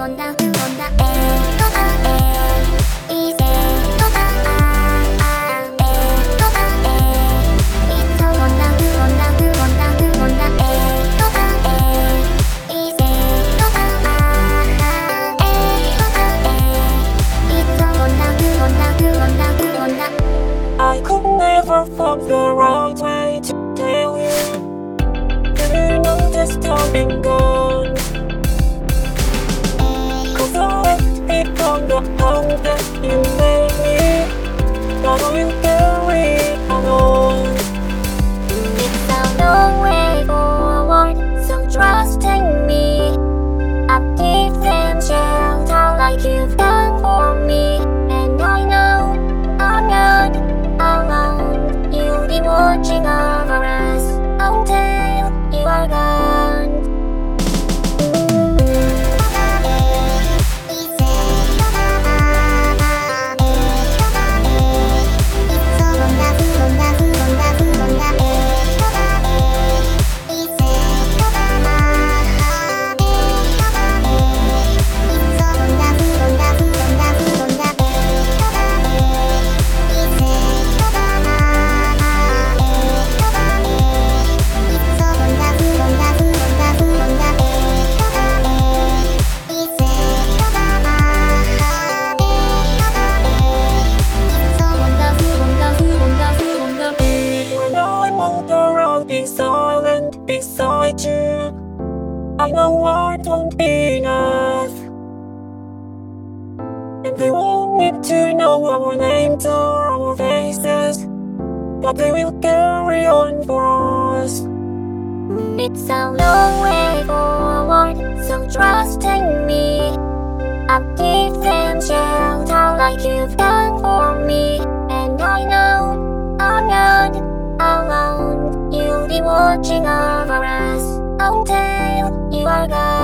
I could never find the right way to tell you. Do you notice time been gone? Cause I left it on the home that you made me. But I will carry on. It's a long way forward, so trust in me. I'll give them shelter like you've done for me. And I know I'm not alone. You'll be watching over us until you are gone. Be silent beside you. I know words won't be enough, and they won't need to know our names or our faces, but they will carry on for us. It's a long way forward, so trust in me. I'll give them shelter like you've done for me. And I know I'm not alone. You'll be watching over us until you are gone.